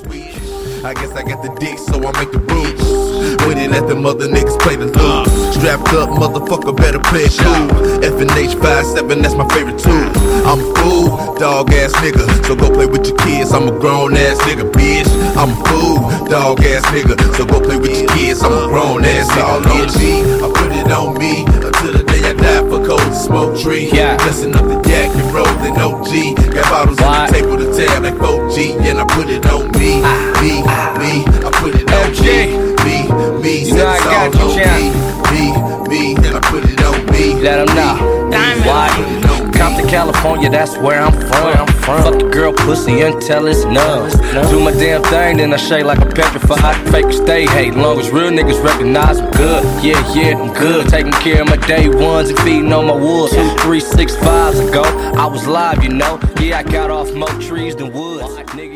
switch. I guess I got the dick, so I make the rules. When it let the mother niggas play the lose. Strapped up, motherfucker, better play it cool. F&H 57, that's my favorite tool. I'm a fool, dog ass nigga. So go play with your kids, I'm a grown ass nigga, bitch. I'm a fool, dog ass nigga. So go play with your kids, I'm a grown ass nigga. All on me, I put it on me. Until the day I die for cold to smoke tree. Blessing up the yak and rolling OG. Got bottles on the table to tab like 4G. And I put it on me, I put it on me, you know I got you, champ. Me, and I put it on me. Let them know. Why? Compton, California, that's where I'm from. Fuck the girl pussy until it's numb. Do my damn thing, then I shake like a petrified. Fake stay hate, long as real niggas recognize I'm good. Yeah, I'm good. Taking care of my day ones and feeding on my wood. 2, 3, 6, 5s ago, I was live, you know. Yeah, I got off more trees than woods. Nigga.